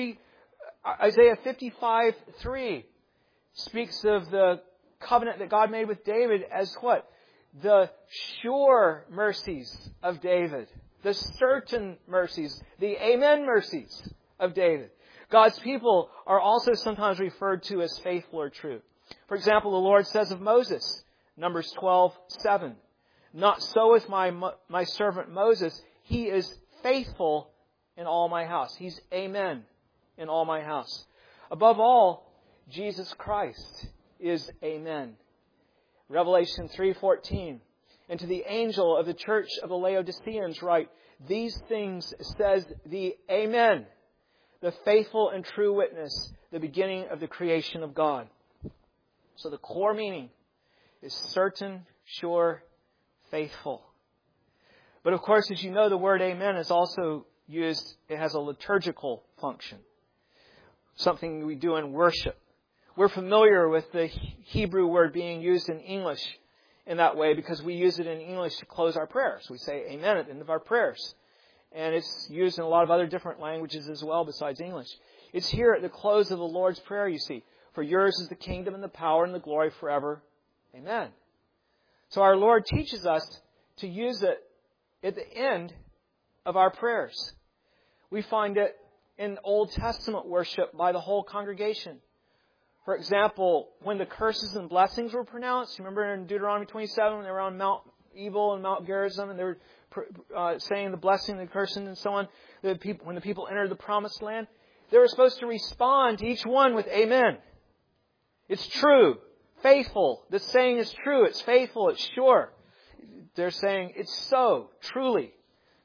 55:3 speaks of the covenant that God made with David as what? The sure mercies of David. The certain mercies. The amen mercies of David. God's people are also sometimes referred to as faithful or true. For example, the Lord says of Moses, Numbers 12:7, not so with my servant Moses. He is faithful in all my house. He's amen in all my house. Above all, Jesus Christ is amen. Revelation 3:14. And to the angel of the church of the Laodiceans write, these things says the Amen, the faithful and true witness, the beginning of the creation of God. So the core meaning is certain, sure, faithful. But of course, as you know, the word amen is also used, it has a liturgical function. Something we do in worship. We're familiar with the Hebrew word being used in English in that way because we use it in English to close our prayers. We say amen at the end of our prayers. And it's used in a lot of other different languages as well besides English. It's here at the close of the Lord's Prayer, you see. For yours is the kingdom and the power and the glory forever. Amen. So our Lord teaches us to use it at the end of our prayers. We find it in Old Testament worship by the whole congregation. For example, when the curses and blessings were pronounced, you remember in Deuteronomy 27 when they were on Mount Ebal and Mount Gerizim and they were saying the blessing and the cursing and so on, when the people entered the promised land, they were supposed to respond to each one with amen. It's true, faithful. This saying is true, it's faithful, it's sure. They're saying it's so, truly.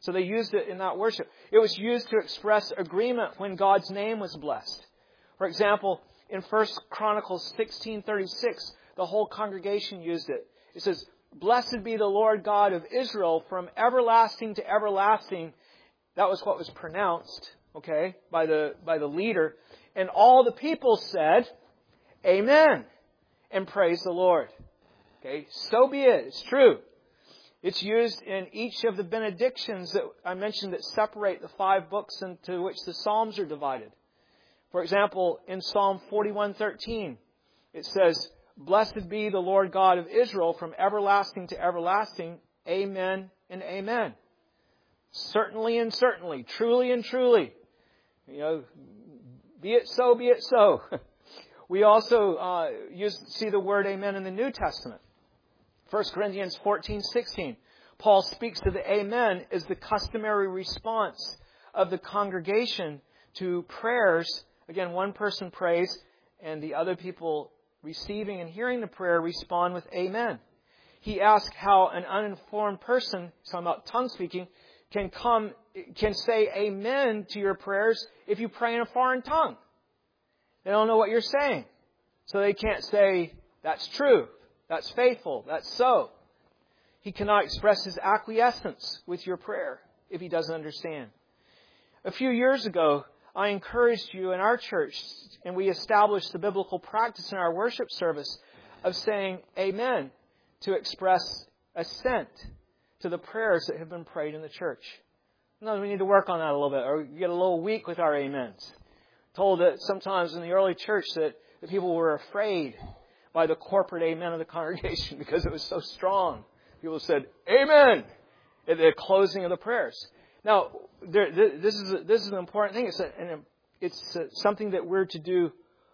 So they used it in that worship. It was used to express agreement when God's name was blessed. For example, in 1 Chronicles 16:36, the whole congregation used it. It says, "Blessed be the Lord God of Israel from everlasting to everlasting." That was what was pronounced, okay, by the leader. And all the people said, "Amen," and praise the Lord. Okay, so be it. It's true. It's used in each of the benedictions that I mentioned that separate the 5 books into which the Psalms are divided. For example, in Psalm 41:13, it says, "Blessed be the Lord God of Israel from everlasting to everlasting. Amen and amen." Certainly and certainly. Truly and truly. Be it so, be it so. We also see the word amen in the New Testament. 1 Corinthians 14:16. Paul speaks to the amen as the customary response of the congregation to prayers. Again, one person prays and the other people receiving and hearing the prayer respond with amen. He asks how an uninformed person, talking about tongue speaking, can say amen to your prayers if you pray in a foreign tongue. They don't know what you're saying. So they can't say, "That's true, that's faithful, that's so." He cannot express his acquiescence with your prayer if he doesn't understand. A few years ago, I encouraged you in our church, and we established the biblical practice in our worship service of saying amen to express assent to the prayers that have been prayed in the church. Sometimes we need to work on that a little bit, or we get a little weak with our amens. Told that sometimes in the early church that the people were afraid by the corporate amen of the congregation because it was so strong. People said, "Amen," at the closing of the prayers. Now, this is an important thing. It's something that we're to do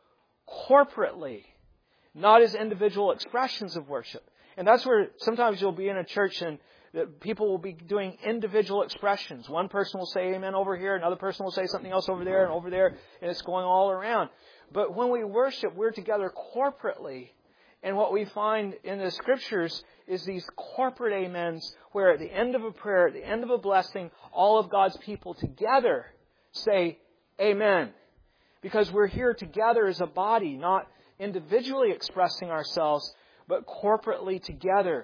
corporately, not as individual expressions of worship. And that's where sometimes you'll be in a church and that people will be doing individual expressions. One person will say amen over here, another person will say something else over there, and it's going all around. But when we worship, we're together corporately. And what we find in the Scriptures is these corporate amens where at the end of a prayer, at the end of a blessing, all of God's people together say amen. Because we're here together as a body, not individually expressing ourselves, but corporately together.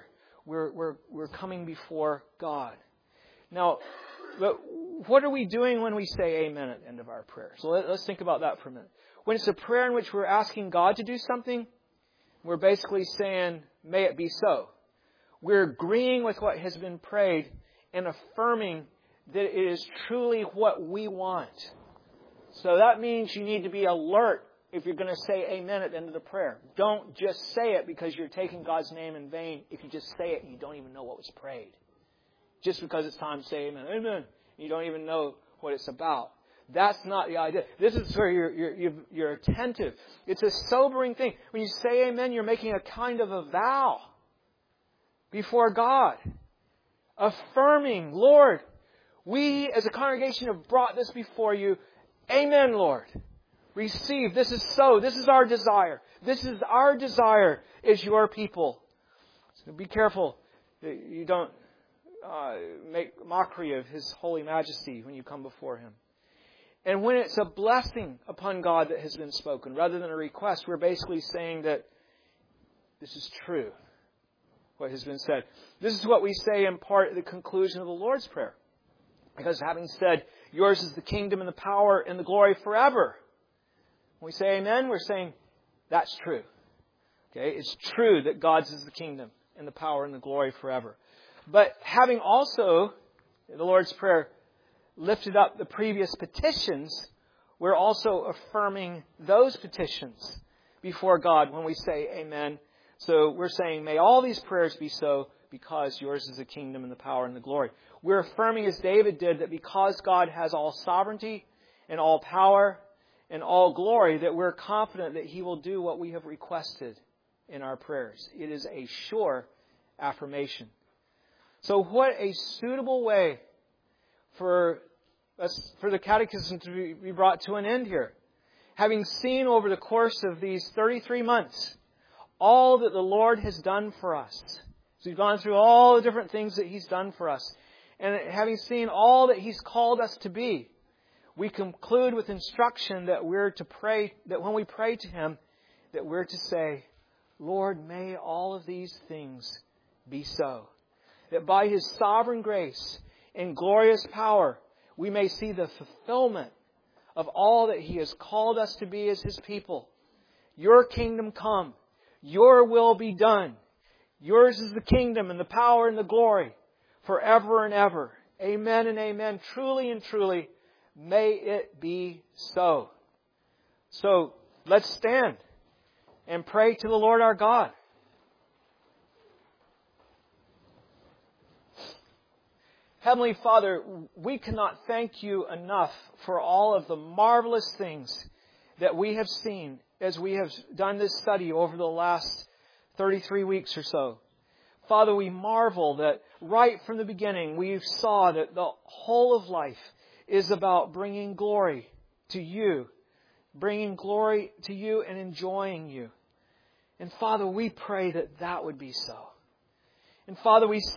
We're coming before God. Now, but what are we doing when we say amen at the end of our prayer? So let's think about that for a minute. When it's a prayer in which we're asking God to do something, we're basically saying, "May it be so." We're agreeing with what has been prayed and affirming that it is truly what we want. So that means you need to be alert if you're going to say amen at the end of the prayer. Don't just say it because you're taking God's name in vain if you just say it and you don't even know what was prayed. Just because it's time to say amen. Amen. You don't even know what it's about. That's not the idea. This is where you're attentive. It's a sobering thing. When you say amen, you're making a kind of a vow before God. Affirming, "Lord, we as a congregation have brought this before you. Amen, Lord. Receive. This is so. This is our desire. This is our desire as your people." So be careful that you don't make mockery of His holy majesty when you come before Him. And when it's a blessing upon God that has been spoken, rather than a request, we're basically saying that this is true, what has been said. This is what we say in part at the conclusion of the Lord's Prayer. Because having said, "Yours is the kingdom and the power and the glory forever." When we say amen, we're saying that's true. Okay, it's true that God's is the kingdom and the power and the glory forever. But having also, in the Lord's Prayer, lifted up the previous petitions, we're also affirming those petitions before God when we say amen. So we're saying, "May all these prayers be so because yours is the kingdom and the power and the glory." We're affirming, as David did, that because God has all sovereignty and all power and all glory, that we're confident that He will do what we have requested in our prayers. It is a sure affirmation. So what a suitable way for the catechism to be brought to an end here. Having seen over the course of these 33 months all that the Lord has done for us. So we've gone through all the different things that He's done for us. And having seen all that He's called us to be, we conclude with instruction that we're to pray, that when we pray to Him, that we're to say, Lord, may all of these things be so. That by His sovereign grace and glorious power, we may see the fulfillment of all that He has called us to be as His people. Your kingdom come. Your will be done. Yours is the kingdom and the power and the glory forever and ever. Amen and amen. Truly and truly, may it be so. So, let's stand and pray to the Lord our God. Heavenly Father, we cannot thank You enough for all of the marvelous things that we have seen as we have done this study over the last 33 weeks or so. Father, we marvel that right from the beginning we saw that the whole of life is about bringing glory to You. Bringing glory to You and enjoying You. And Father, we pray that that would be so. And Father, we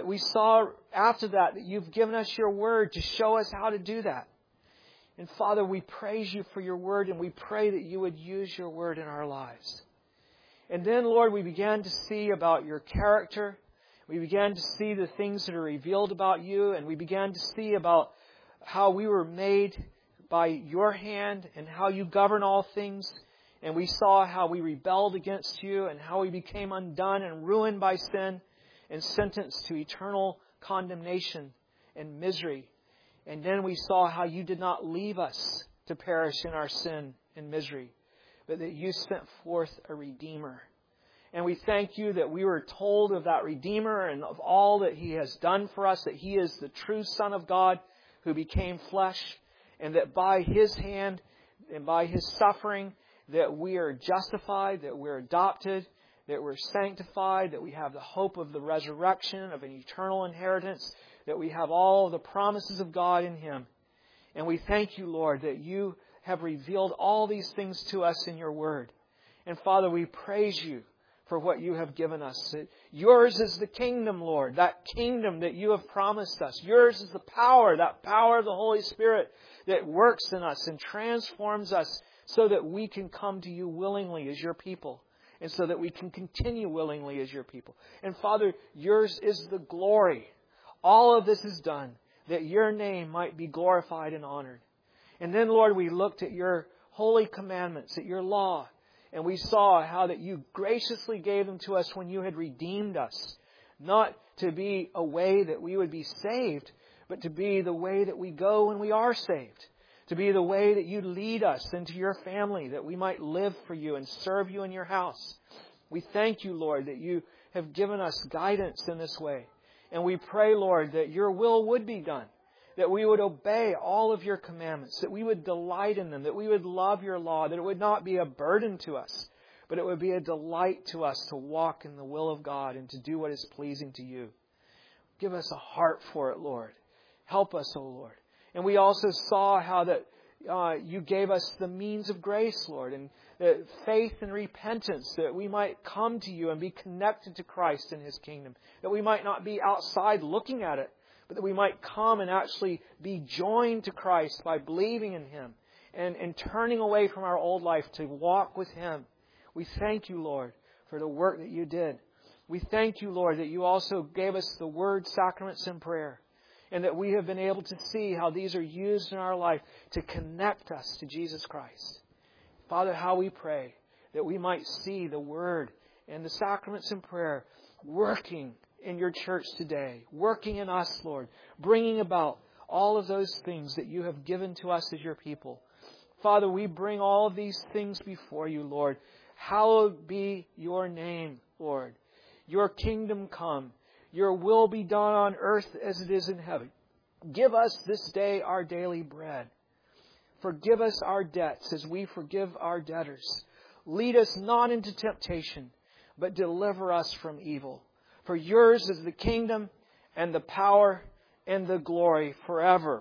saw after that You've given us Your Word to show us how to do that. And Father, we praise You for Your Word, and we pray that You would use Your Word in our lives. And then, Lord, we began to see about Your character. We began to see the things that are revealed about You, and we began to see about how we were made by Your hand and how You govern all things. And we saw how we rebelled against You and how we became undone and ruined by sin and sentenced to eternal condemnation and misery. And then we saw how You did not leave us to perish in our sin and misery, but that You sent forth a Redeemer. And we thank You that we were told of that Redeemer and of all that He has done for us, that He is the true Son of God who became flesh, and that by His hand and by His suffering that we are justified, that we're adopted, that we're sanctified, that we have the hope of the resurrection, of an eternal inheritance, that we have all the promises of God in Him. And we thank You, Lord, that You have revealed all these things to us in Your Word. And Father, we praise You for what You have given us. Yours is the kingdom, Lord, that kingdom that You have promised us. Yours is the power, that power of the Holy Spirit that works in us and transforms us so that we can come to You willingly as Your people. And so that we can continue willingly as Your people. And Father, Yours is the glory. All of this is done that Your name might be glorified and honored. And then, Lord, we looked at Your holy commandments, at Your law. And we saw how that You graciously gave them to us when You had redeemed us. Not to be a way that we would be saved, but to be the way that we go when we are saved. To be the way that You lead us into Your family, that we might live for You and serve You in Your house. We thank You, Lord, that You have given us guidance in this way. And we pray, Lord, that Your will would be done. That we would obey all of Your commandments. That we would delight in them. That we would love Your law. That it would not be a burden to us, but it would be a delight to us to walk in the will of God and to do what is pleasing to You. Give us a heart for it, Lord. Help us, O Lord. And we also saw how that You gave us the means of grace, Lord, and faith and repentance, that we might come to You and be connected to Christ and His kingdom. That we might not be outside looking at it, but that we might come and actually be joined to Christ by believing in Him and turning away from our old life to walk with Him. We thank You, Lord, for the work that You did. We thank You, Lord, that You also gave us the Word, sacraments, and prayer. And that we have been able to see how these are used in our life to connect us to Jesus Christ. Father, how we pray that we might see the Word and the sacraments and prayer working in Your church today. Working in us, Lord. Bringing about all of those things that You have given to us as Your people. Father, we bring all of these things before You, Lord. Hallowed be Your name, Lord. Your kingdom come. Your will be done on earth as it is in heaven. Give us this day our daily bread. Forgive us our debts as we forgive our debtors. Lead us not into temptation, but deliver us from evil. For Yours is the kingdom and the power and the glory forever.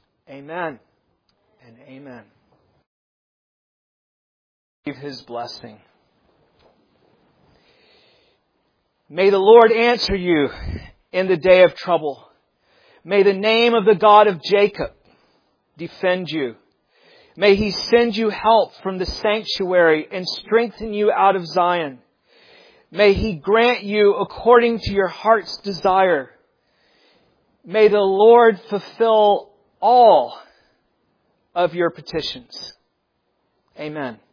Amen and amen. His blessing. May the Lord answer you in the day of trouble. May the name of the God of Jacob defend you. May He send you help from the sanctuary and strengthen you out of Zion. May He grant you according to your heart's desire. May the Lord fulfill all of your petitions. Amen.